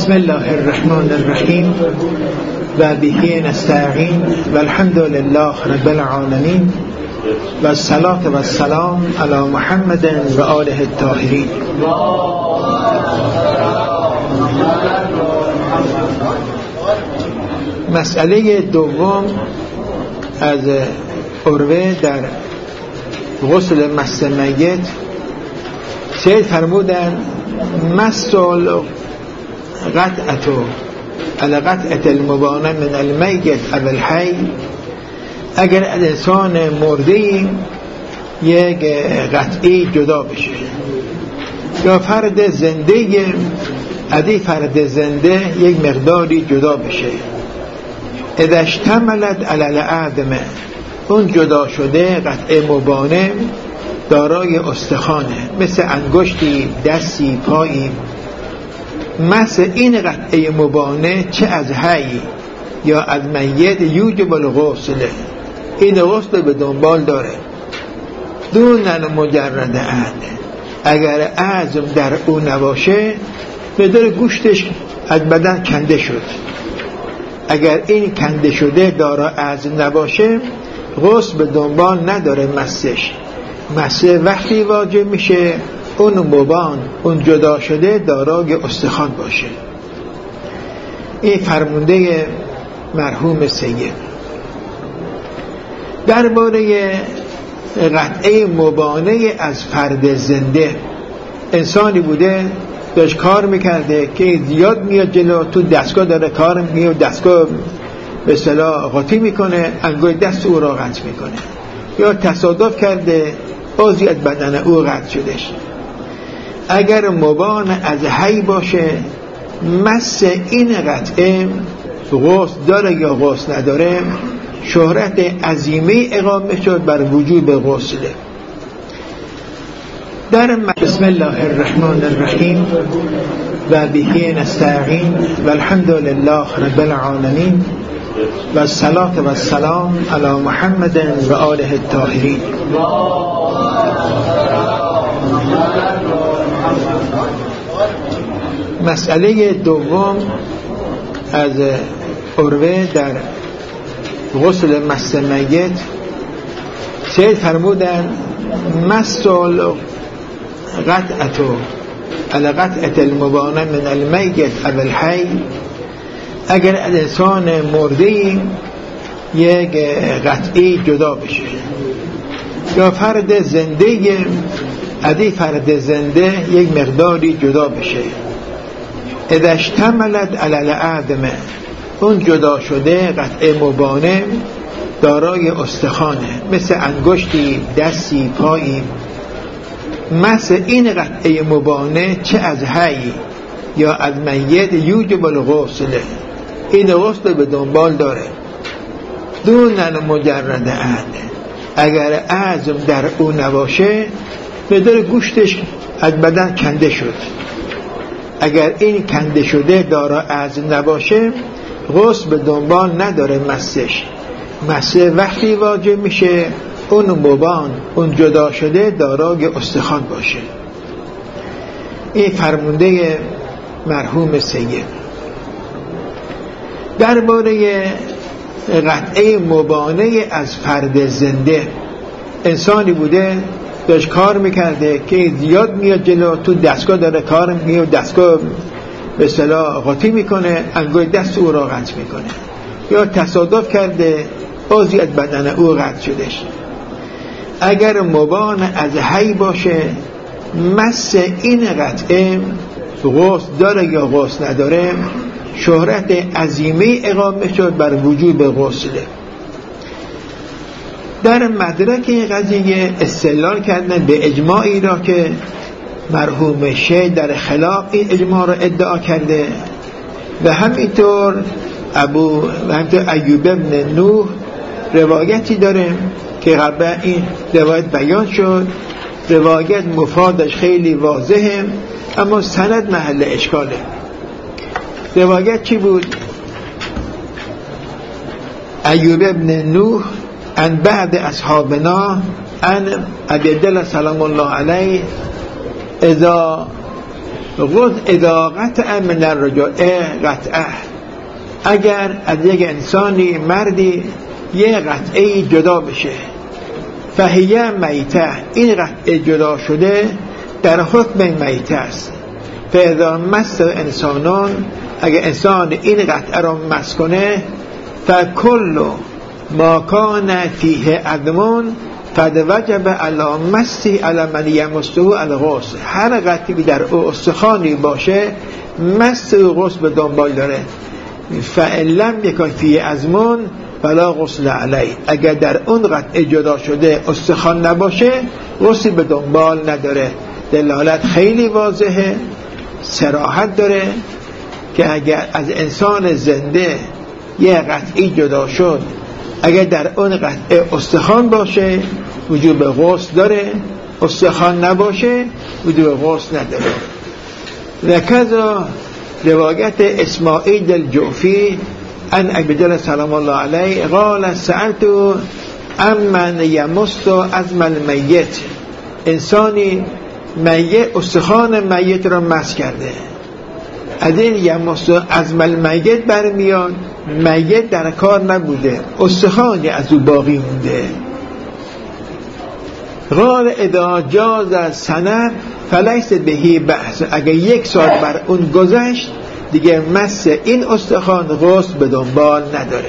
بسم الله الرحمن الرحیم و به نستعین و الحمد لله رب العالمین و الصلاة و السلام علی محمد و آله الطاهرین. مسئله دوم از عروه در غسل مس میت. سید فرمودن مسل قطعتو علی قطعت المبانه من المیت او الحی. اگر انسان مرده یک قطعی جدا بشه یا فرد زنده از فرد زنده یک مقداری جدا بشه، اذا اشتملت علی العدم، اون جدا شده قطعه مبانه دارای استخوانه، مثل انگشتی، دستی، پایی. مثل این قطعه مبانه چه از حی یا از میت یوجب الغسل، این غسل به دنبال داره. دون مجرد عهد، اگر عزم در او نباشه به در گوشتش از بدن کنده شد، اگر این کنده شده دارا عزم نباشه غسل به دنبال نداره. مسه وقتی واجب میشه اون مبان، اون جدا شده دارای استخوان باشه. این فرمونده مرحوم سید. درباره قطعه مبانه از فرد زنده، انسانی بوده داشت کار میکرده که زیاد میاد جلو، تو دستگاه داره کار میاد، دستگاه به اصطلاح قاطی میکنه، انگوی دست او را قطع میکنه، یا تصادف کرده عضوی از بدن او قطع شدش. اگر مبان از حی باشه مس این قطعه غسل داره یا غسل نداره، شهرت عظیمه اقامه شد بر وجوب غسله. در بسم الله الرحمن الرحیم و به نستعین و الحمد لله رب العالمین و الصلاة و السلام علی محمد و آله الطاهرین. مسئله دوم از عروه در غسل مس میت. سید فرمودن مسل قطعتو علی قطعت المبانه من المیت او الحی. اگر انسان مرده یک قطعی جدا بشه یا فرد زنده از فرد زنده یک مقداری جدا بشه، اذا اشتملت علی العدم، اون جدا شده قطعه مبانه دارای استخوانه، مثل انگشتی، دستی، پایی. مثل این قطعه مبانه چه از حی یا از میت یوجب الغسل، این غسل به دنبال داره. دون مجرد عهد، اگر عزم در او نباشه به در گوشتش از بدن کنده شد، اگر این کنده شده دارا عزم نباشه غسل به دنبال نداره. مسه وقتی واجب میشه اون مبان، اون جدا شده دارای استخوان باشه. این فرمونده مرحوم سید. درباره قطعه مبانه از فرد زنده، انسانی بوده داشت کار میکرده که زیاد میاد جلو، تو دستگاه داره کار میاد، دستگاه به اصطلاح قاطی میکنه، انگوی دست او را قطع میکنه، یا تصادف کرده عضوی از بدن او قطع شدش. اگر مبان از حی باشه مس این قطعه غسل داره یا غسل نداره، شهرت عظیمه اقامه شد بر وجوب غسله. در مدرک این قضیه استدلال کردن به اجماعی را که مرحوم شیخ در خلاف این اجماع را ادعا کرده، و همینطور ایوب ابن نوح روایتی داره که قبلا این روایت بیان شد. روایت مفادش خیلی واضحه اما سند محل اشکاله. روایت چی بود؟ ایوب ابن نوح ان بعد اصحابنا ان عبدالله سلام الله علیه اذا غسل اداقت من الرجوع قطعه، اگر از یک انسانی مردی یه قطعه جدا بشه، فهیه میته، این قطعه جدا شده در حکم میته است. فاذا مس انسانان، اگر انسان این قطعه را مس کنه، فکل ما کان فیه عظم فد وجب علی مسی علی من یمسه الغسل، هر قطعی در او استخوانی باشه مس غسل به دنبال داره. فإن لم یکن فیه عظم فلا غسل علیه، اگر در اون قطعه جدا شده استخوان نباشه غسل به دنبال نداره. دلالت خیلی واضحه، صراحت داره که اگر از انسان زنده یه قطعی جدا شد، اگر در اون قطعه استخوان باشه وجوب غسل داره، استخوان نباشه وجوب غسل نداره. لکذا روایت اسماعیل الجعفی عن ابی جهل سلام الله علیه قال سألت امن یمس عظم المیت، انسانی میت استخوان میت را مس کرده، از این یمس عظم المیت برمیاد، میت در کار نبوده، استخوانی از او باقی مونده. قال اذا جاز سنه فلیس بهی بحث، اگر 1 سال بر اون گذشت دیگه مس این استخوان غسل به دنبال نداره.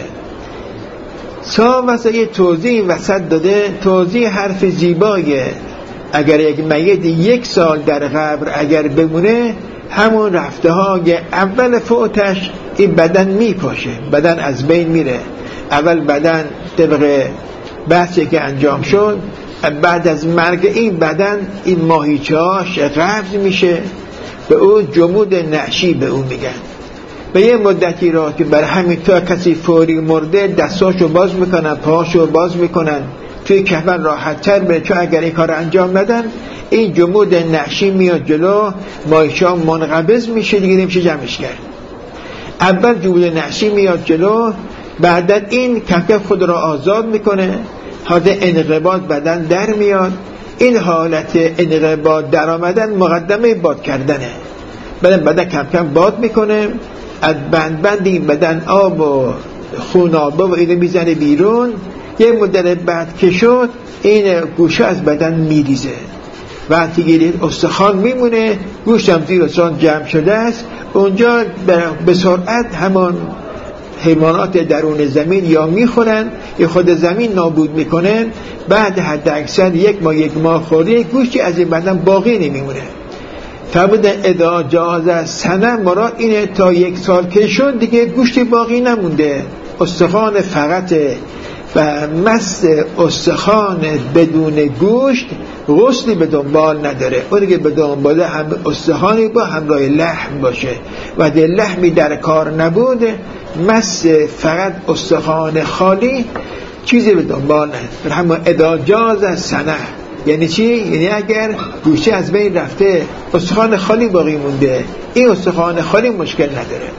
واسه توضیح وسط داده، توضیح حرف زیبایه. اگر یک میت 1 سال در قبر اگر بمونه، همون رفته های اول فوتش این بدن میپاشه، بدن از بین میره. اول بدن طبق بحثی که انجام شد، بعد از مرگ این بدن این ماهیچه‌هاش قبض میشه، به او جمود نعشی به او میگن. به یه مدتی را که بر همین تا کسی فوری مرده دستاشو باز میکنن، پاهاشو باز میکنن، توی کفن راحت تر بره، چون اگر این کار انجام ندن این جمود نعشی میاد جلو، ماهیچه‌ها منقبض میشه، دیگه نمیشه جمعش کرد. اول جمود نعشی میاد جلو، بعد این کف خود را آزاد میکنه، حالت انقباض بدن در میاد. این حالت انقباض در آمدن مقدمه باد کردنه، بدن کم کم باد میکنه، از بند این بدن آب و خونابه و اینو میزنه بیرون. یه مدت بعد که شد این گوشه از بدن میریزه، وقتی گیرید استخوان میمونه، گوشت هم زیر استخوان جمع شده است. اونجا به سرعت همون حیوانات درون زمین یا میخورن یا خود زمین نابود میکنن. بعد حد اکثر 1 ماه خوری گوشتی از این بدن باقی نمیمونه. فرمودن اذا جاز سنه، مراد اینه تا 1 سال که شد دیگه گوشتی باقی نمونده، استخوان فقط. و مس استخوان بدون گوشت غسلی به دنبال نداره. اونی که به دنبال هم استخوانی با همراه لحم باشه و ده لحمی در کار نبوده، مس فقط استخوان خالی چیزی به دنبال نداره. همون اذا جاز سنه یعنی چی؟ یعنی اگر گوشت از بین رفته استخوان خالی باقی مونده، این استخوان خالی مشکل نداره.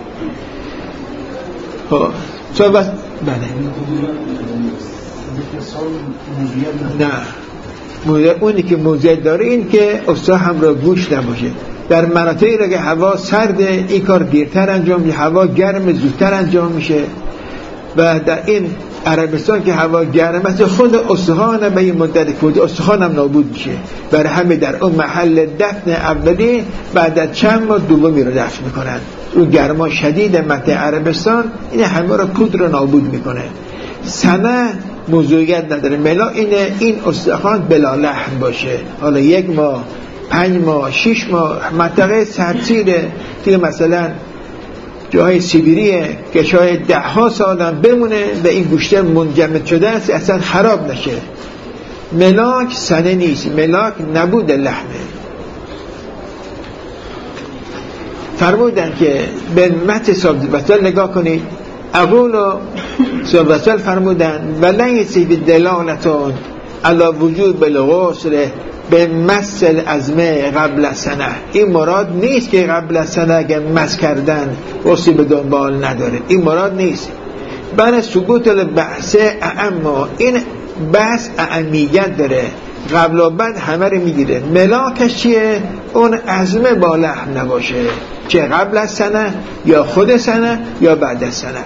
صحبت بله نه، اونی که موضوعیت داره این که استخوان همراه گوشت نباشه. در مناطقی را که هوا سرده این کار دیرتر انجام میشه، هوا گرم زودتر انجام میشه. و در این عربستان که هوا گرم است خود استخوان به این مدت کوتاه استخوان هم نابود میشه. برای همه در اون محل دفن اولی بعد از چند ماه دومی رو دفن میکنن. اون گرما شدید منطقه عربستان این همه رو کود رو نابود میکنه. سنه موضوعیت نداره، ملا اینه این استخوان بلا لحم باشه. حالا 1 ماه 5 ماه 6 ماه منطقه سرسیره که مثلا جای سیبیریه که شاید 10 سال هم بمونه و این گوشت منجمد شده است اصلا خراب نشه. ملاک سنه نیست، ملاک نبود لحمه. فرمودن که به متن صاحب بطل نگاه کنید. اقول صاحب بطل فرمودن ولیسی به دلالتون علا وجود بالغسل به مسل ازمه قبل سنه. این مراد نیست که قبل سنه اگر مس کردن غسل به دنبال نداره، این مراد نیست. بله ثبوت البحث اما این بحث اهمیت داره. قبل و بعد همه رو میگیره. ملاکش چیه؟ اون عزم با لحم نباشه، چه قبل از سنه یا خود سنه یا بعد از سنه.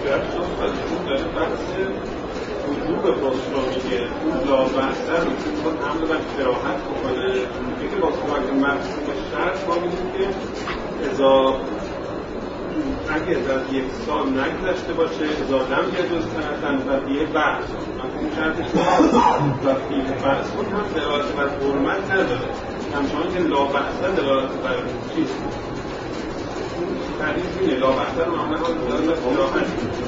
اگه در یک سال نگذشته باشه ازا نم یجوز سنتن و دیه بحث این شرطش و فیه بحث کن هم دلالت بر حرمت نداره، همچنان که لا بحثه دلالت بر چیست تعریف اینه لا بحثه رو معمولا دلالت بر حرمت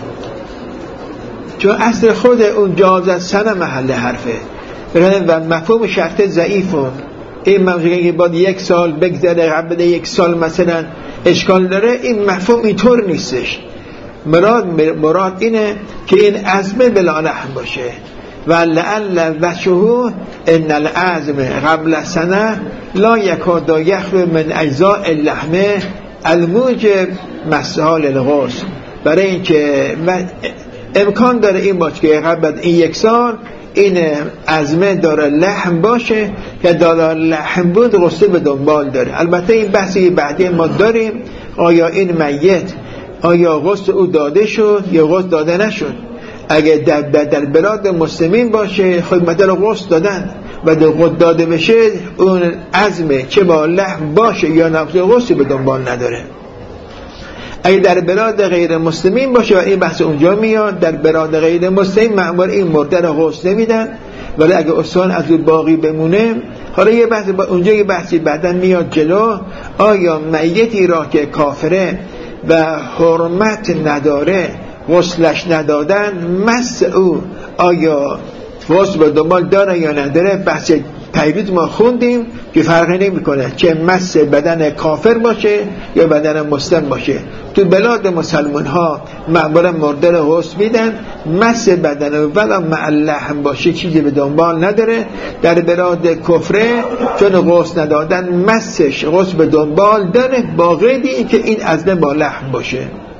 چون اصل خود اون جواز از سنه محل حرفه و مفهوم شرط ضعیفون. این موضوعی که باید یک سال بگذره قبل یک سال مثلا اشکال داره، این مفهوم اینطور نیستش. مراد اینه که این عزم بلا لحم باشه و لعل وجهه ان العزم قبل سنه لا یکاد یخلو من اجزاء اللحم الموجب مسال الغسل. برای اینکه امکان داره این باشه که قبل این یک سال این عزمه داره لحم باشه که داره لحم بود غسل به دنبال داره. البته این بحثی بعدی ما داریم آیا این میت آیا غسل او داده شد یا غسل داده نشد. اگه در بلاد مسلمین باشه خود مثلا غسل دادن و در غسل داده بشه اون عزمه چه با لحم باشه یا نفس غسل به دنبال نداره. اگه در بلاد غیر مسلمین باشه و این بحث اونجا میاد، در بلاد غیر مسلمین معمول این مرده را غسل نمیدن، ولی اگه استان از اون باقی بمونه. حالا یه بحث اونجا یه بحثی بعداً میاد جلو، آیا میتی را که کافره و حرمت نداره غسلش ندادن مس او آیا غسل به دنبال داره یا نداره. بحث پیروز ما خوندیم که فرقی نمیکنه چه مس بدن کافر باشه یا بدن مسلم باشه. تو بلاد مسلمان ها معمولا مرده رو غسل میدن، مس بدن ولا معلحم باشه چیزی به دنبال نداره. در بلاد کفره چون غسل ندادن مسش غسل به دنبال داره با قید اینکه این عزم با لحم باشه.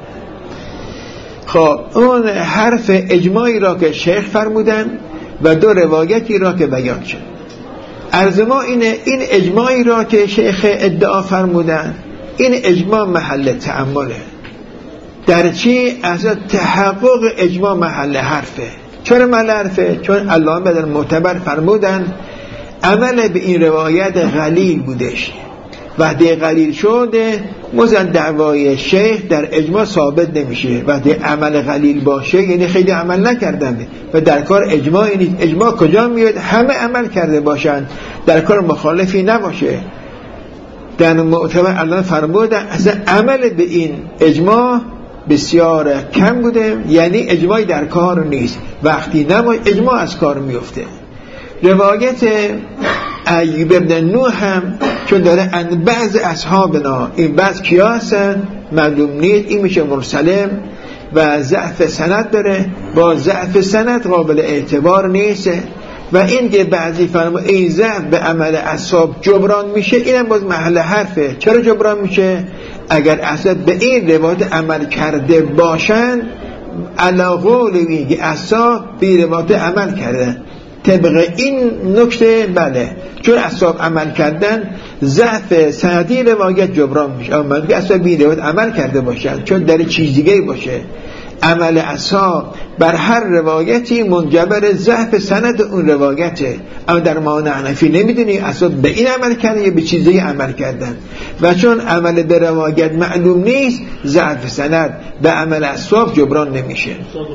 خب اون حرف اجماعی را که شیخ فرمودن و دو روایتی را که بیان شد، عرض ما اینه این اجماعی را که شیخ ادعا فرمودن این اجماع محل تأمله. در چی؟ از تحقق اجماع محل حرفه. چرا محل حرفه؟ چون علامه بدن معتبر فرمودن عمل به این روایت غلیل بودش، وقتی غلیل شده مزن دعوای شیخ در اجماع ثابت نمیشه. وقتی عمل غلیل باشه یعنی خیلی عمل نکردن و در کار اجماع نیست. اجماع کجا میاد؟ همه عمل کرده باشن، در کار مخالفی نباشه. در معتبر علامه فرمودن اصلا عمل به این اجماع بسیار کم بوده، یعنی اجماعی در کار نیست. وقتی نباشه اجماع از کار میفته. روایت ایوب ابن نوح هم چون داره بعض اصحابنا، این بعض کیا هستن معلوم نیست، این میشه مرسلم و ضعف سند داره، با ضعف سند قابل اعتبار نیست. و این که بعضی فرما این ضعف به عمل اصحاب جبران میشه، اینم باز محل حرفه. چرا جبران میشه؟ اگر اصلا به این روایت عمل کرده باشن علا قول میگه اصحاب به روایت عمل کردن، طبق این نکته بله چون اصحاب عمل کردن ضعف سندی روایت جبران میشه. اما میگه اصحاب به روایت عمل کرده باشن چون در چیز دیگه باشه. عمل اصحاب بر هر روایتی منجبر ضعف سند اون روایته. اما در معنی حنفی نمیدونی اصحاب به این عمل کردن یا به چیزی عمل کردن، و چون عمل به روایت معلوم نیست ضعف سند به عمل اصحاب جبران نمیشه.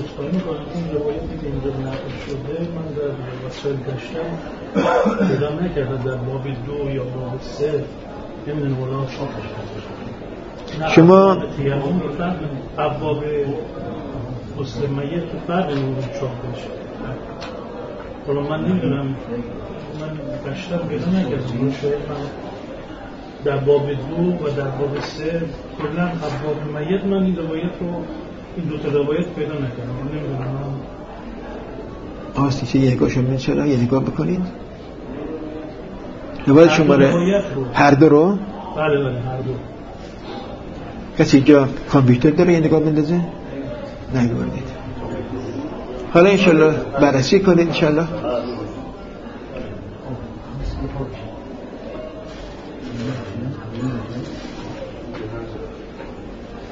پیدا نکرده در باب 2 یا باب 3 نمیدونه ولا شاپش شما ابواب غسل میت فرق نمیدونه شاپش. حالا من نمیدونم، من بیشتر پیدا نکردم در باب 2 و در باب 3 کلا ابواب میت من این روایت رو این دو تا روایت پیدا نکردم. من نمیدونم آستی چه یه نگاه شما چرا یه نگاه بکنید روایت شماره هر دو رو؟ بله هر دو. کسی اینجا کامپیوتر داره یه نگاه بندازه؟ نگوردید. حالا انشالله بررسی کنید انشالله.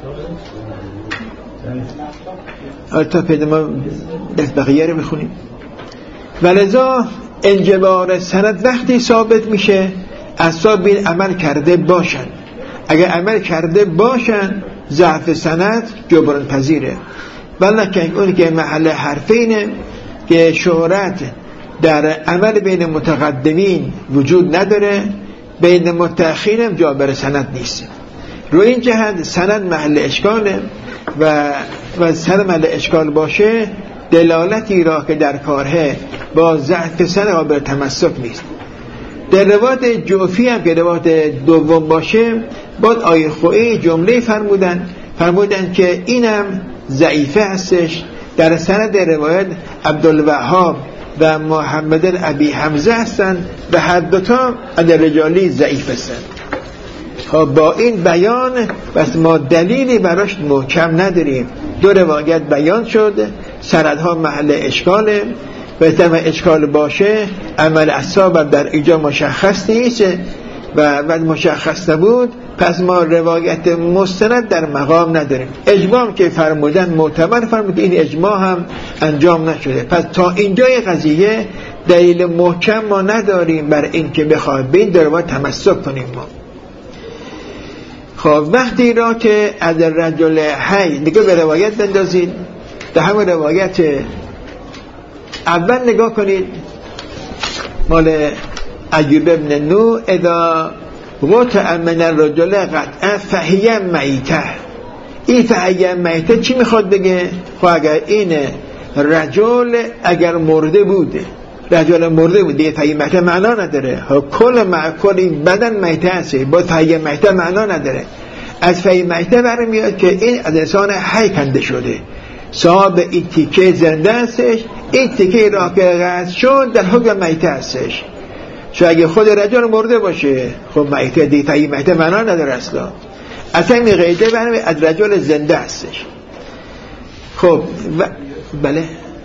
تا پیدا ما دست بقیه رو بخونیم. ولذا انجبار سند وقتی ثابت میشه اصحاب این عمل کرده باشن. اگر عمل کرده باشن ضعف سند جبران پذیره. ولیکن اون که محل حرفینه که شهرت در عمل بین متقدمین وجود نداره، بین متأخرین جابر سند نیست. روی این جهت سند محل اشکاله و سند محل اشکال باشه دلالتی را که در کاره با ضعف سند قابل تمسک نیست. در روایت جوفی هم که روایت دوم باشه بعد آیه خویی جمله فرمودن که اینم ضعیفه هستش. در سند روایت عبدالوهاب و محمد ابی حمزه هستن و هر دوتا از رجالی ضعیف هستن. با این بیان بس ما دلیلی براش محکم نداریم. دو روایت بیان شد، سندها محل اشکاله و تمام اشکال باشه عمل اصحاب در اینجا مشخص نیست و مشخص نبود، پس ما روایت مستند در مقام نداریم. اجماع که فرمودن معتبر فرمود، این اجماع هم انجام نشده. پس تا اینجای قضیه دلیل محکم ما نداریم بر این که بخواهیم به این روایت تمسک کنیم. ما خب وقتی را که از رجل حی دیگه به روایت بندازید، در همون روایت اول نگاه کنید مال ایوب ابن نو اذا قطع من الرجل قطع فهی میته. این فهی میته چی میخواد بگه؟ خب اگر این رجل اگر مرده بوده، رجل مرده بوده یه فهی میته معنا نداره. کل این بدن میته هسته، با فهی میته معنا نداره. از فهی میته برمیاد که این از انسان حی کنده شده، صاحب این تیکه زنده هستش، این تیکه را که قطع شد در حکم میته هستش. چون اگه خود رجل مرده باشه خب میته دیگه فهی میته معنا نداره اصلا. اصلا این قیده برمیاد از رجل زنده هستش. خب بله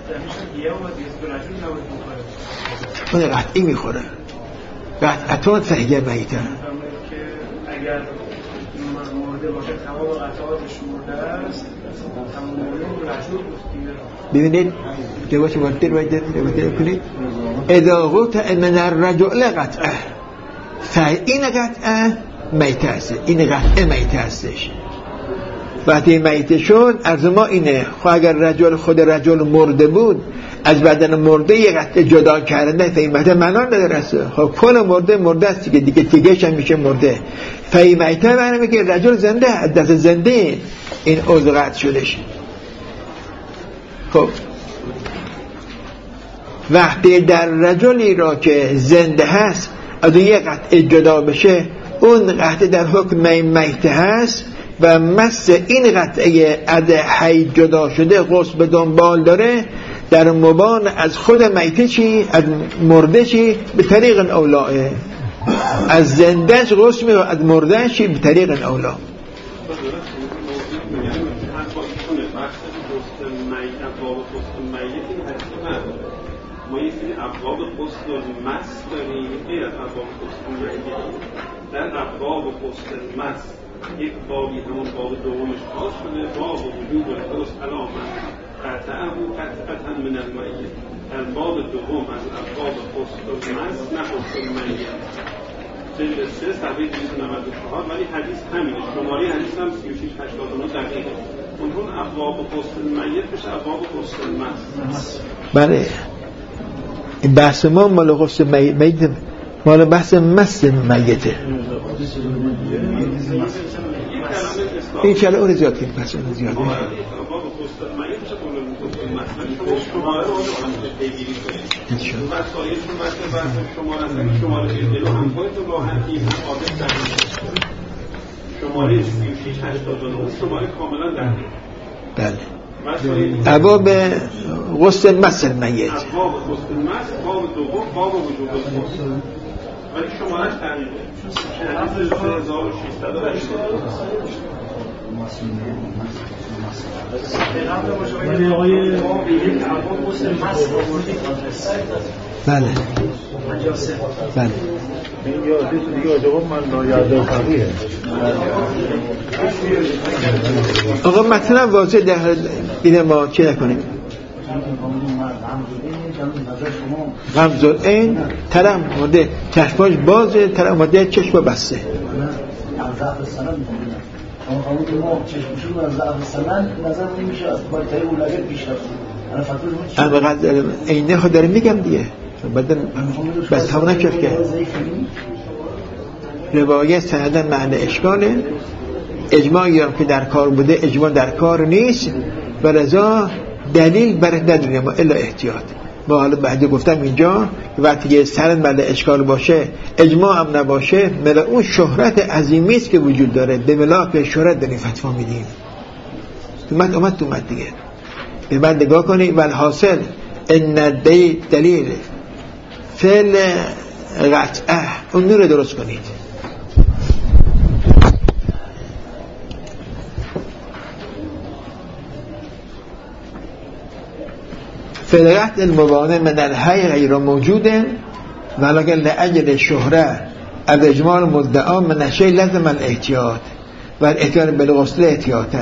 اون قطعی میخوره، قطعتون فهی میته. اگر مرده باشه تمام قطعاتش مرده است، ببینید جواش مرده رو کنید اذا قطع من الرجل قطعه این قطعه میته است، این قطعه میته هستش. وقتی میته شد عرض ما اینه، خب اگر خود رجل مرده بود از بدن مرده یه قطعه جدا کردن فیمته معنا نداره است. خب کل مرده است دیگه تیگهش هم میشه مرده. فیمته معنی میگه رجل زنده، از دست زنده این عضو قطع شدش. خب وقتی در رجلی را که زنده هست از یه قطعه جدا بشه، اون قطعه در حکم میته هست و مس این قطعه از حی جدا شده غسل به دنبال داره. در مبان از خود میته چی؟ از مرده چی؟ به طریق اولاه. از زندهش غسل میگه، از مرده چی؟ به طریق اولاه. ما یه سری ابواب غسل المس داریم، غیر از ابواب غسل المیت. در ابواب غسل المس یک بابی همون باب دومش باز شده، باب وجوب الغسل علی من قطعه قطعه من المیت. در باب دوم از ابواب غسل المس نه غسل المیت، جلد 3 صفحه 294. ولی حدیث همینه، شماره حدیث هم 3689 دقیقه. اون ابواب غسل المیت بشه ابواب غسل المس. بله این بحث ما مال غسل میت، مال بحث مس میته. این چله اون زیاد کنیم، پس اون زیاد کنیم. شماره 3689 شماره کاملا دقیق. بله ابواب غسل مس میت، ابواب غسل مس، باب دوم باب وجوب الغسل. ولی شماره‌اش دقیقه 1680. ولی آقای بله بله این یادی تو دیگه آجابا من نایاده فقیه آقا مثلا واضح در اینه ما چه نکنیم غمزل این طرف مورده چشماش بازه طرف مورده چشم بسته اما قدر اینه خود داره میگم دیگه بعد بس همونه چف که روایت سندن معنی اشکاله اجماعی هم که در کار بوده اجماع در کار نیست و رضا دلیل بر نداریم الا احتیاط. ما حالا بعد گفتم اینجا وقتی که سند معنی اشکال باشه اجماع هم نباشه ملا اون شهرت عظیمی است که وجود داره به ملاک شهرت داریم فتوا میدیم. اومد دیگه به بعد نگاه کنید والحاصل ان دلیل فعل قطعه اون نور درست کنید. فعل قطع المبانه من الحی غیر موجوده ولکن لأجل شهره الاجمال مدعا من الشیء لازم الاحتیاط و الاحتیاط بالغسل احتیاطا.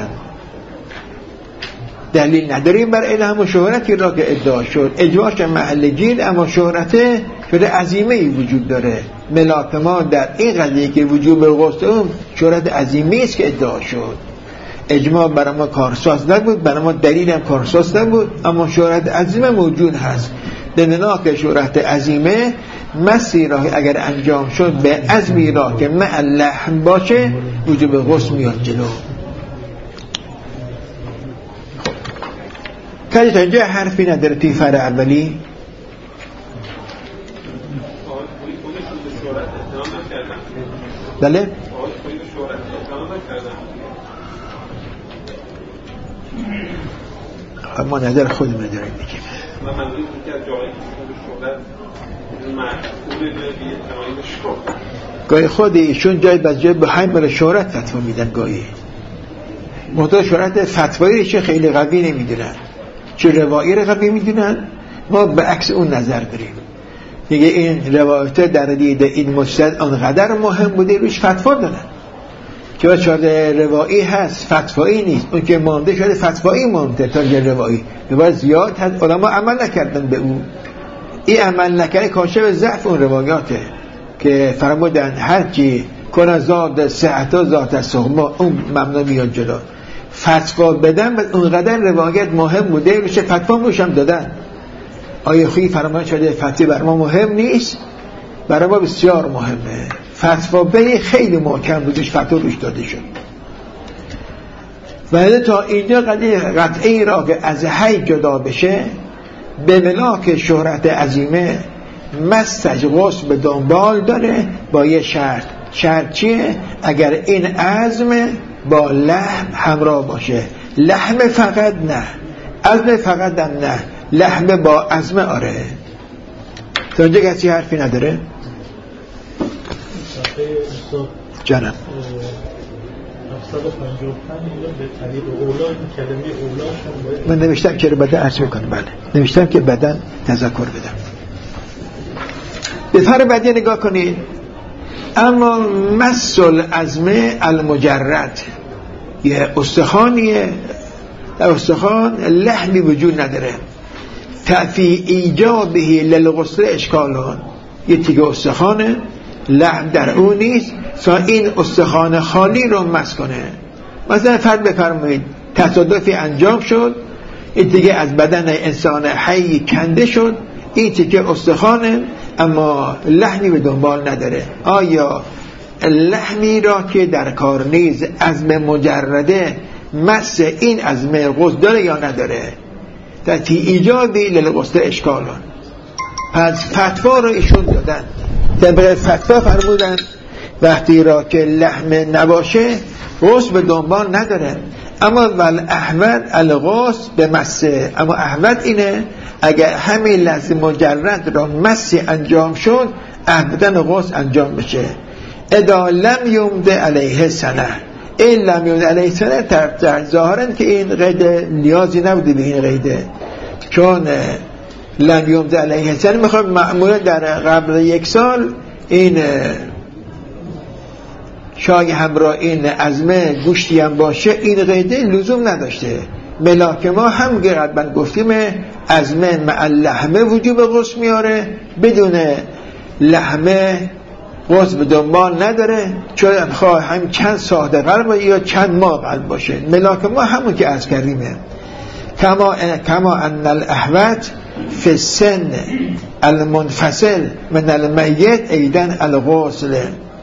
دلیل نداریم بر این همون شهرتی را که ادعا شد اجماعش محل جیل اما شهرت شده عظیمه‌ای وجود داره. ملاک ما در این قضیه که وجود بالغسل اون شهرت عظیمی است که ادعا شد اجماع برای ما کارساز نبود برای ما دلیل هم کارساز نبود اما شهرت عظیمه موجود هست. به ملاک شهرت عظیمه مسی را اگر انجام شد به عزمی را که مع لحم باشه وجوب غسل میاد جلو. کجا تا اینجا حرفی نداره توی فرع اولی بله ما نظر خودم نداریم بگیم و من این که از جایی که معقوله به شهرت گاهی خود ایشون جای بس جای به همین شهرت فتوا میدن گاهی محتاج شهرت فتوایی چه خیلی قوی نمیدونن چه روایی رو قوی میدونن ما به عکس اون نظر داریم دیگه این روایت در دید این مجتهد آنقدر مهم بوده روش فتوا دادن که چه روایی هست فتوایی نیست اون که مانده شده فتوایی مانده تا روایی روایت زیاد هست علما عمل نکردن به اون این عمل نکرده کاشف ضعف اون روایاته که فرمودن هرچی کنه زاد صحت ذات سقما اون ممنوع میاد جلو فتوا بدن و اونقدر روایت مهم بوده روش فتوا روش هم دادن. آیه خویی فرمان شده فتوی بر ما مهم نیست برای ما بسیار مهمه فتوا به خیلی محکم بودش فتوا روش داده شد و تا اینجا قطعی را که از حی جدا بشه به ملاک شهرت عظیمه مستج غسل به دنبال داره با یه شرط چیه؟ اگر این عزم با لحم همراه باشه لحم فقط نه عزم فقط هم نه لحم با عزم آره. تا اینجا کسی حرفی نداره؟ جانم 755 من نوشتم که بعدا عرض میکنم بله نوشتم که بعدا تذکر بدم. به فر بعدی نگاه کنید اما مسل عزم المجرد یه استخوانیه در استخوان لحمی وجود نداره تأفی ایجابه للغسل اشکالان یه تیگه استخوانه لحم در اون نیست تا این استخوان خالی رو مس کنه. مثلا فرض بفرمایید تصادفی انجام شد این دیگه از بدن انسان حی کنده شد این تیکه استخوانه اما لحمی به دنبال نداره. آیا لحمی را که در کار نیز عزم مجرده مس این عزم غسل داره یا نداره؟ تأتی ایجابی للغسل اشکالان. پس فتوا رو ایشون دادن طبق فتوا فرمودن وقتی را که لحم نباشه غسل به دنبال نداره اما ول احمد الغسل به مسه اما احمد اینه اگر همین لحظه مجرد را مسی انجام شد احمدن غسل انجام بشه اذا لم یمد علیه سنه این لم یمد علیه السلام در ظاهرا که این قید نیازی نبوده به این قیده، چون لم یمد علیه السلام میخواد معمولا در قبل 1 سال این شای همراه این عظمه گوشتی هم باشه، این قیده لزوم نداشته. ملاک ما هم که قبلا گفتیم عظمه مع لحمه وجوب غسل میاره، بدون لحمه غسل به دنبال نداره، چون خواه هم چند ساعت قلب یا چند ماه قلب باشه. ملاک ما همون که از کریمه. کما ان الاحوت فی السن المنفصل من المیت ایدن الغسل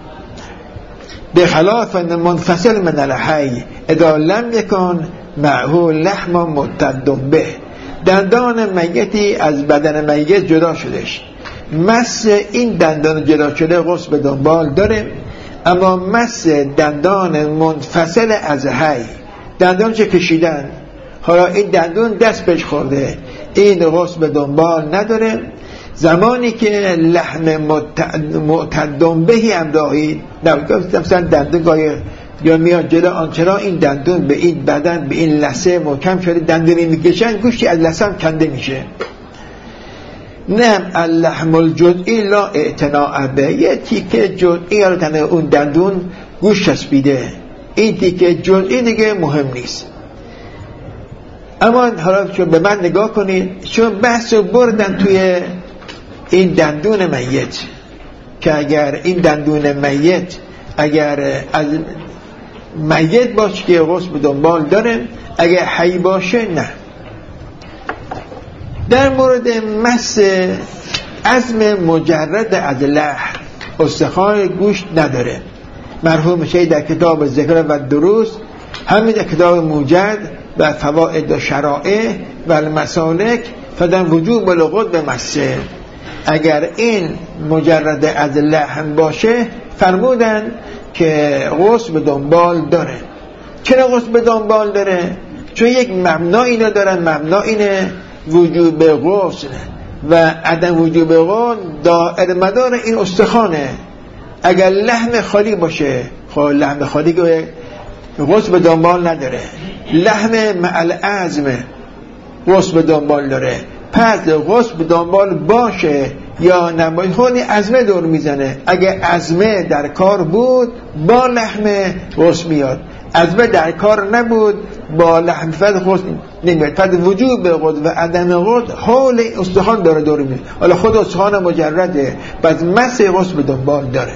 بخلاف ان منفصل من الحی اذا لم یکن معه لحم متد به. دندان میتی از بدن میت جدا شدش، مس این دندان جدا شده غسل به دنبال داره، اما مس دندان منفصل از حی، دندان چه کشیدن، حالا این دندون دست بهش خورده، این غسل به دنبال نداره. زمانی که لحم معتد بهی هم دارید، مثلا دندون گاهی یا میاد جلو آنچرا این دندون به این بدن به این لثه محکم شده، دندونی میکشن گوشتی از لثه هم کنده میشه. نه اللحم الجزئی لا اعتناء به، یه تیکه جزئی رو تنه اون دندون گوشت چسبیده، این تیکه جزئی دیگه مهم نیست. اما حالا چون به من نگاه کنید، چون بحث رو بردن توی این دندون میت که اگر این دندون میت اگر از میت باشه که غسل به دنبال داره، اگر حی باشه نه. در مورد مس عظم مجرد از لحم، استخوان گوشت نداره. مرحوم شیخ در کتاب ذکر و دروس، همین در کتاب موجد و فوائد و شرائع و المسالک فدن وجوب الغسل به مسه، اگر این مجرد از لحم باشه فرمودن که غسل به دنبال داره. چرا غسل به دنبال داره؟ چون یک مبنا اینا دارن، مبنا اینه وجوب غسل و عدم وجوب غسل دائر مدار این استخوانه. اگر لحم خالی باشه، خب لحم خالی که غسل به دنبال نداره، لحم مع العظم غسل به دنبال داره، پس غسل به دنبال باشه یا نباید خونی عظمه دور میزنه. اگه عظمه در کار بود با لحم غسل میاد، عظمه در کار نبود با لحم فد غسل نمیاد. پس وجوب غسل و عدم غسل حول استخوان داره دور میاد، حالا خود استخوان مجرده، پس مس غسل به دنبال داره.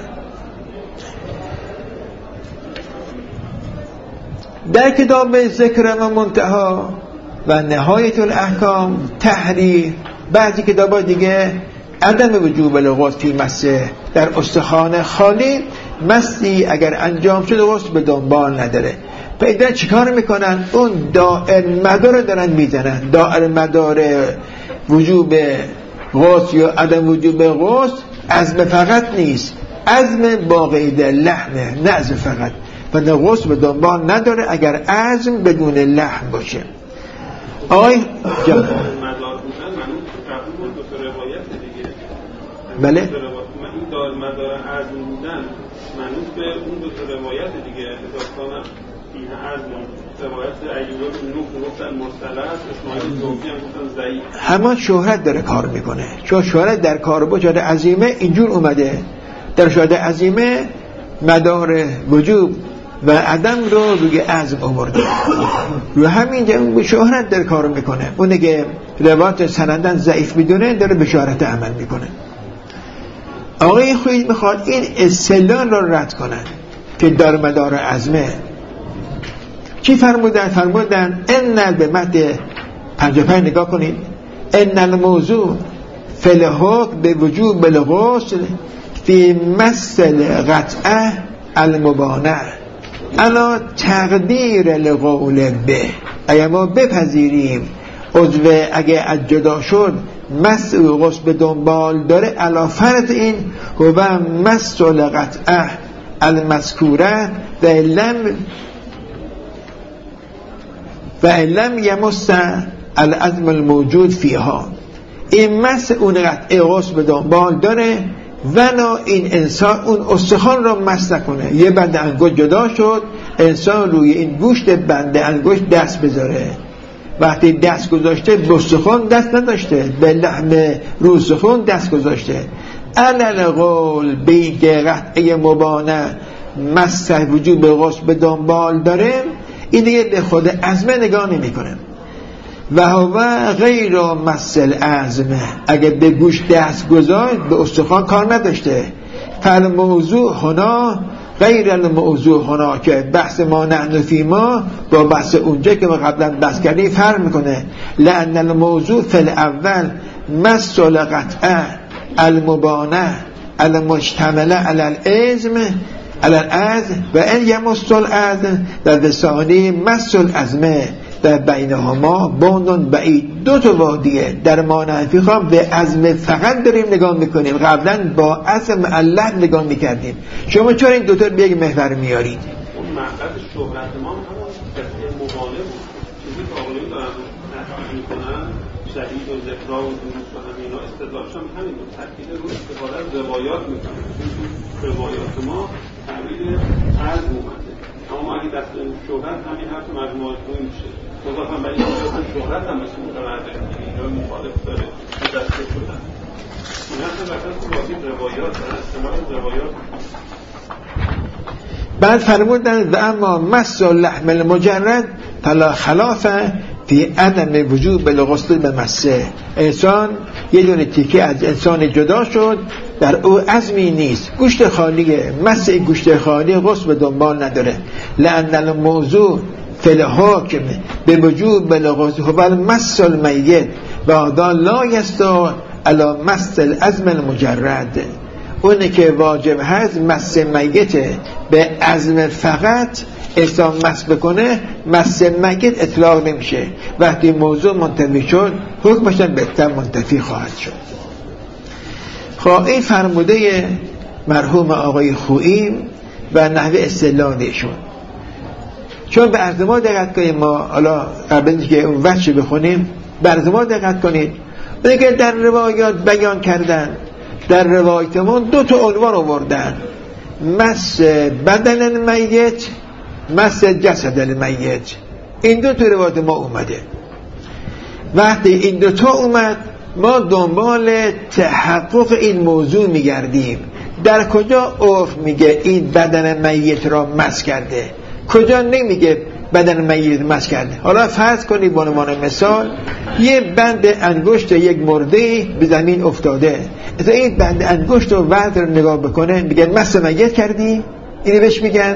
در کتاب ذکر و منتها و نهایت الاحکام تحریر، بعضی کتاب دیگه عدم وجوب الغسل فی مسه، در استخوان خالی مسی اگر انجام شده غسل به دنبال نداره. پیدا چیکار میکنن؟ اون دائر مدار دارن میزنن، دائر مدار وجوب غسل یا عدم وجوب غسل عزم فقط نیست، عزم با قید لحمه، نه عزم فقط، و غسل به دنبال نداره اگر عزم بدون لحم باشه. آقای جان بله این دار مدار عزم بودن منوط به اون دو تا روایت دیگه، حساب کنم این عزم روایت ایوب نوح گفتن مرسله است، اسماعیل زوفی هم گفتن ضعیف. همه شهرت داره کار میکنه، چون شهرت در کار با شهرت عظیمه اینجور اومده، در شهرت عظیمه مدار وجوب و عدم رو روی عزم آورده، رو همین به شهرت در کار میکنه. اونه که روایت سندن ضعیف میدونه داره به شهرت عمل میکنه. آقای خویی میخواد این استدلال رو رد کنن که دار مدار عزمه. چی فرمودن؟ فرمودن ان به متن 55 نگاه کنید، ان الموضوع فی الحکم به وجوب الغسل فی مثل قطعه المبانه الا تقدیر لقول به. اگر ما بپذیریم عضو اگه از جدا شد مس غسل به دنبال داره، علا فرض این هو مس لقطعه المذکوره و لم یمس العظم الموجود فیها. این مس اون قطعه غسل به دنبال داره ونا این انسان اون استخوان را مس نکنه. یه بند انگشت جدا شد، انسان روی این گوشت بند انگشت دست بذاره. وقتی دست گذاشته به استخوان دست نداشته، به لحم رو استخوان دست گذاشته. علل قول به این که قطعه مبانه مس وجود به غسل به دنبال داره، این دیگه به خود عزمه نگاه نمی کنه. و هو غیر مسل عزمه، اگه به گوش دست گذاشت به استخوان کار نداشته. فالموضوع هنا غیر الموضوع هنا، که بحث ما نحن فی ما با بحث اونجا که ما قبلا بحث کردیم فرق میکنه. لأن الموضوع فی الاول مس القطعه المبانه المشتمله علی العزم علی العزم و ان یمس العزم در لسانی مس العزمه در بینهما بوندون بعید. دو تا وادیه در ما نحفی خواب به عزم فقط داریم نگاه میکنیم، قبلا با عزم الله نگاه میکردیم. شما چرا این دوتا به یک محور میارید؟ اون مقصد شهرت ما همون قصه مبانه بود، چیزی که آقایون دارن نحفی میکنن شهید و ذکرا و دروس و همینا استدلالش هم همین بود، تاکید روی استفاده از روایات میکنن. روایات ما تعبیر عزم اومده، اما ما اگه دست شهرت همین حرف مجموعه توی میشه مضافم برای این شهرت هم مثل متمرده اینجا مخالف داره دسته شدن. این هست بکنم که واقعی روایات دارن استعمال روایات. بعد فرمودن و اما مس اللحم المجرد فلا خلاف فی عدم وجوب الغسل به مسه. انسان یه دونه تیکه از انسان جدا شد، در او عزمی نیست، گوشت خالیه، مس گوشت خالی غسل به دنبال نداره. لأن الموضوع فل حاکم به وجوب الغسل هو المس المیت و آدان لا یستا علی مس العزم المجرد. اونه که واجب هست مس میت به عزم فقط انسان مس بکنه، مس میت اطلاق نمیشه. وقتی موضوع منتفی شد حکمش بهتر منتفی خواهد شد. خب این فرموده مرحوم آقای خویی و نحوه استدلالشون. چون به عرض ما دقت کنید، ما حالا قبل که اون وجه بخونیم به عرض ما دقت کنید. بگه در روایات بیان کردن، در روایتمون دو تا عنوان آوردن، مس بدن المیت، مس جسد المیت. این دو تا روایت ما اومده. وقتی این دو تا اومد ما دنبال تحقق این موضوع میگردیم. در کجا عرف میگه این بدن میت را مس کرده، کجا نمیگه بدن میت مس کرده. حالا فرض کنید به عنوان مثال یه بند انگشت یک مرده به زمین افتاده، اذا این بند انگشت رو وضع رو نگاه بکنه میگن مس میت کردی؟ اینو بهش میگن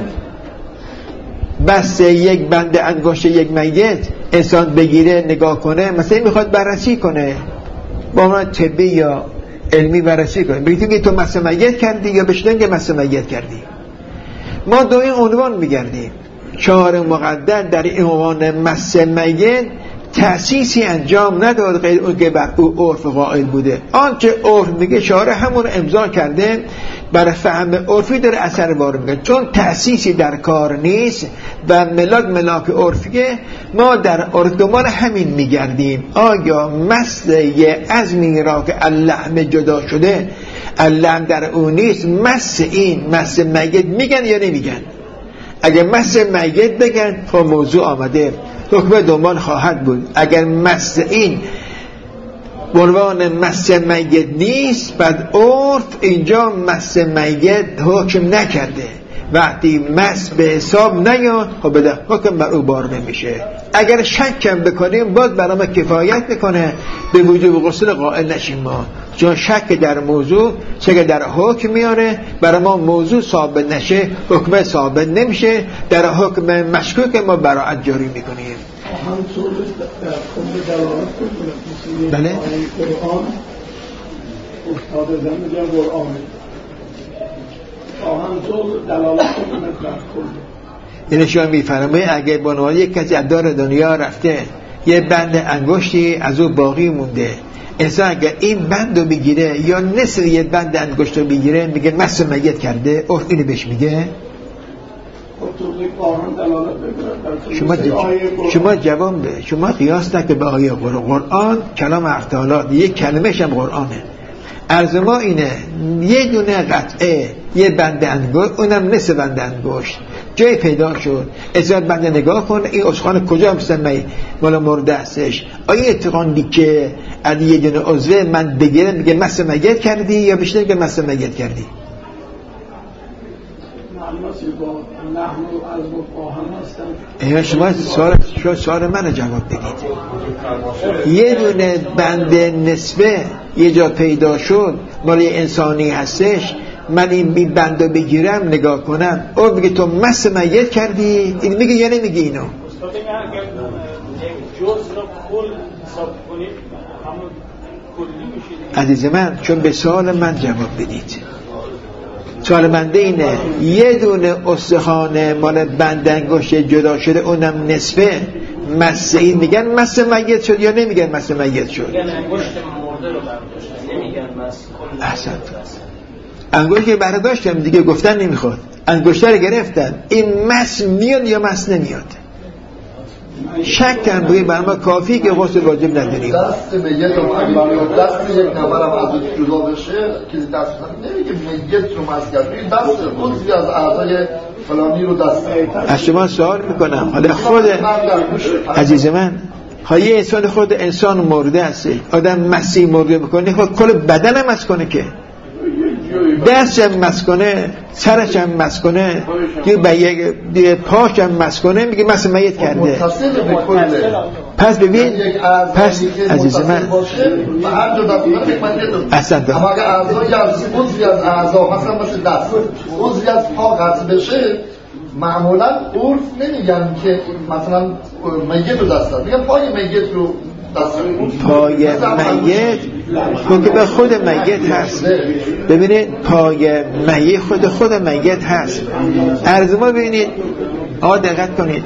بس یک بند انگشت یک میت انسان بگیره نگاه کنه، مثلا میخواد بررسی کنه با عنوان طبی یا علمی بررسی کنه، بگید که تو مس میت کردی یا بشنن که مس میت کردی. ما دو این عنوان میگردیم. شارع مقدر در این عنوان مس میت تأسیسی انجام نداد غیر اون که بر او عرف قائل بوده. آنچه عرف میگه شارع همون امضا کرده، برای فهم عرفی داره اثر وارد میگه. چون تأسیسی در کار نیست و ملاک عرفیه، ما در عرف دنبال همین میگردیم. آیا مس یه عزمی را که اللحم جدا شده اللحم در اون نیست، مس این مس میت میگن یا نمیگن؟ اگر مس میت بگن خب موضوع آمده، حکم دنبال خواهد بود. اگر مس این عنوان مس میت نیست، بعد عرف اینجا مس میت حکم نکرده. وقتی مس به حساب نیاد خب بده حکم بر او بار نمیشه. اگر شکم بکنیم باز برای ما کفایت میکنه به وجوب غسل قائل نشیم ما، چون شک در موضوع چه در حکم میاره، برای ما موضوع ثابت نشه حکم ثابت نمیشه، در حکم مشکوک ما براءت جاری میکنیم. همطور در کل دلالت کنیم بله قرآن استاد زن میگن قرآن همطور دلالت کنیم در کل. یعنی شما میفرمایید اگه بنابراین یک کسی از دار دنیا رفته یه بند انگشتی از او باقی مونده، انسان اگر این بند رو بگیره یا نصف یه بند انگشت رو بگیره میگه مس میت کرده، عرف اینو بهش میگه. شما جواب به شما قیاس نکه به آیه قرآن کلام حق تعالی، یک کلمه‌ش هم قرآنه. عرض ما اینه یه دونه قطعه یه بند انگشت، اونم نصف بند انگشت جای پیدا شد، ازاد بنده نگاه کن این استخوان کجا مثلا مال مرده هستش، آیا اتقاندی که از یه دونه عضوه من بگیرم میگه مس میت کردی یا بشنه میگه مس میت کردی؟ اینا شما سوال من جواب بدید. یه دونه بنده نصفه یه جا پیدا شد مال انسانی هستش، من این بندو بگیرم نگاه کنم او میگه تو مس میت کردی، این میگه یا نمیگه اینو؟ عزیز من چون به سوال من جواب بدید. سوال بنده اینه یه دونه استخوان مال بند انگشت جدا شده اونم نصفه مس، این میگن مس میت شد یا نمیگن مس میت شد؟ میگن انگشت مرده رو برداشتن، نمیگن مس. احسنت. انگشت برداشتم دیگه گفتن نمیخواد، انگشت رو گرفتن، این مس میاد یا مس نمیاد؟ شک کن بگی برای کافی که غسل واجب نداریم. دست به یک دست یک نفرم از جدا بشه که دست نمیگه میت رو مس کرد، دست عضوی از اعضای فلانی رو دست. از شما سوال میکنم حالا خود عزیز من یه انسان خود انسان مرده هست، آدم مسی مرده بکنه خود کل بدنم مس کنه که دستم مس کنه، سرشم مس کنه، یه پاشم مس کنه، میگه مس میت کرده. پس ببین، پس عزیز من اصلا اما اگه اعضایی از عضوی از اعضا مثلا باشه دست عضوی از پا قطع بشه معمولا عرف نمیگن که مثلا میت رو دست داد، میگن پای میت رو دست داد. پای میت که به خود میت هست. ببینید پای میت خود میت هست. عرض ما ببینید دقت کنید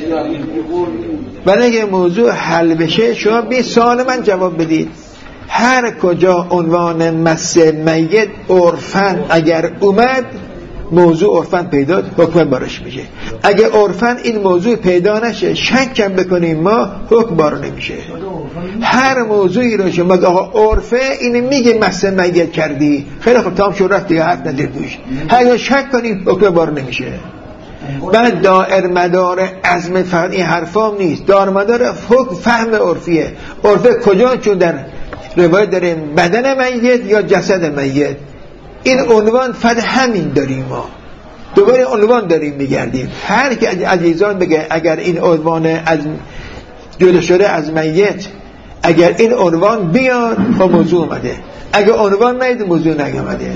ولی اگه موضوع حل بشه شما به سوال من جواب بدید. هر کجا عنوان مس میت عرفاً اگر اومد موضوع عرفاً پیدا حکم بارش میشه. اگه عرفاً این موضوع پیدا نشه شک کم بکنیم ما حکم بار نمیشه. هر موضوعی رو شما آقا عرفه این میگه مس میت کردی خیلی خوب تمام شد رفت دیگه حرف ندید توش. اگه شک کنیم حکم بار نمیشه. بعد دائر مدار عزم فقط این حرفام نیست، دائر مدار حکم فهم عرفیه. عرفه کجا؟ چون در روایت داریم بدن میت یا جسد میت. این عنوان فقط همین داریم ما، دوباره عنوان داریم میگردیم. هر که عزیزان بگه اگر این عنوان از جدا شده از میت اگر این عنوان بیاد خب موضوع اومده، اگر عنوان نیاد موضوع نیامده.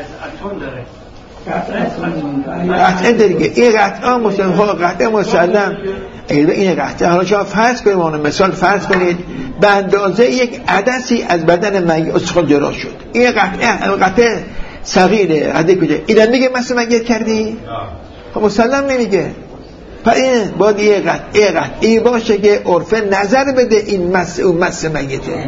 قطعه دیگه این قطعه مسلم این قطعه. حالا شما فرض کنید مثال فرض کنید به اندازه یک عدسی از بدن میت استخوان جدا شد، این قطعه صغیره عده کجا اینا میگه مس میت کردی؟ خب مسلم نمیگه. پس این باید یه قطعه باشه که عرفه نظر بده این مس او مس میته.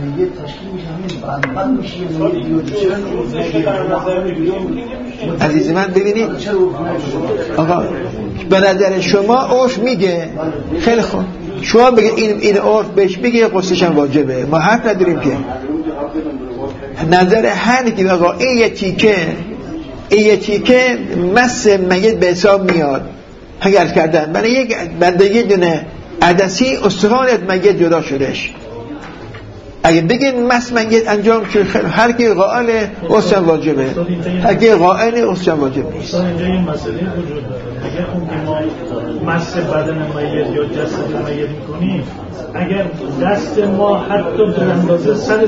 عزیز من ببینید آقا به نظر شما عرف میگه خیلی خوب شما بگید این عرف بهش بگه غسلش هم واجبه، ما حرف نداریم که. نظر هر کی آقا این یه تیکه مس میت به حساب میاد اگر کردن برای یک بنده یه دونه عدسی استخوانت میت جدا شدش اگه بگین مس میت انجام شد هر کی قائل غسل واجبه، هر کی قائل غسل واجب نیست. اینجا یه مسئله وجود داره. اگر اون ما مس بدن میت یا جسد میت میکنیم، اگر دست ما حتی به اندازه سر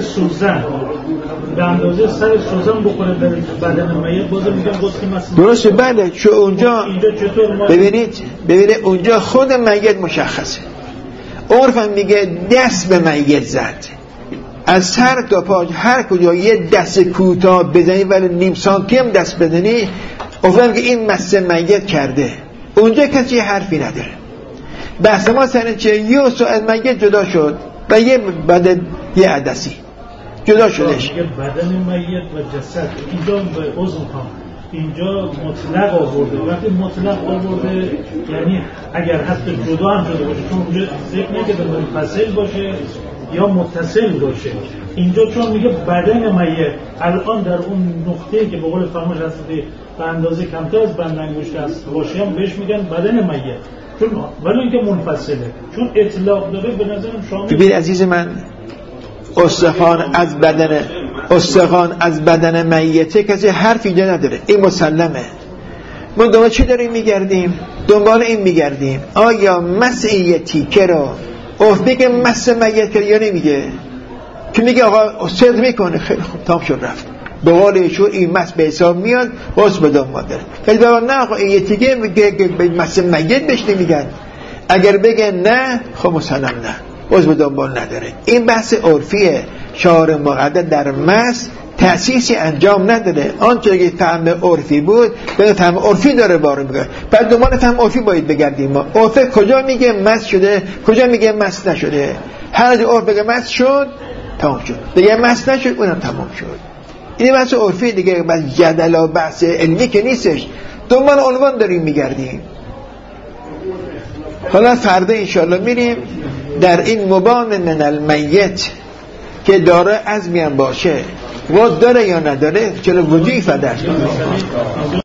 سوزن بخوره به بدن میت باز میگم غسل مس درسته. بله چون اونجا ببینید اونجا خود میت مشخصه. عرفم میگه دست به میت زد، از سر تا پا هر کجا یه دست کوتاه بزنی ولی نیم سانتی هم دست بدنی عرفم که این مس میت کرده. اونجا کسی حرفی نداره. بحث ما سر چه؟ یه ساعت میت جدا شد و یه عدسی جدا شدش. بدن میت و جسد اینجا به عضو اینجا مطلق آورده. وقتی مطلق آورده یعنی اگر حتی جدا هم شده باشه، چون اونجا ذکر نکرده منفصل باشه یا متصل باشه. اینجا چون میگه بدن میت الان در اون نقطه‌ای که به قول فرمایش هستی به اندازه کمتر از بند انگشت است باشه هم بهش میگن بدن میت، چون ولی اینکه منفصله، چون اطلاق داره به نظرم شامل. ببین عزیز من، استخوان از بدن میته کسی حرفی اینجا نداره، این مسلمه. ما دنبال چی داریم میگردیم؟ دنبال این میگردیم آیا مس یه تیکه رو میگه مس میت کرد یا نمیگه؟ که میگه آقا صدق میکنه، خیلی خوب تمام شد رفت، به قول ایشون این مس به حساب میاد، غسل به دنبال داره. ولی بابا نه آقا این یه تیکه میگه به مس میت بهش نمیگن. اگر بگه نه خب مسلم نه، غسل به دنبال نداره. این بحث عرفیه. شارع مقدس در مس تأسیسی انجام نداره. آنچه که فهم عرفی بود به فهم عرفی داره باره میگه. بعد دنبال فهم عرفی باید بگردیم. ما عرف کجا میگه مس شده، کجا میگه مس نشده. هر جا عرف بگه مس شد تمام شد، بگه مس نشد اونم تمام شد. این بحث عرفی دیگه، بس جدل و بحث علمی که نیستش. دنبال عنوان داریم میگردیم. حالا فردا انشالله میریم در این مبان من المیت که داره عزمی هم باشه و داره یا نداره، چرا وجودی فدرش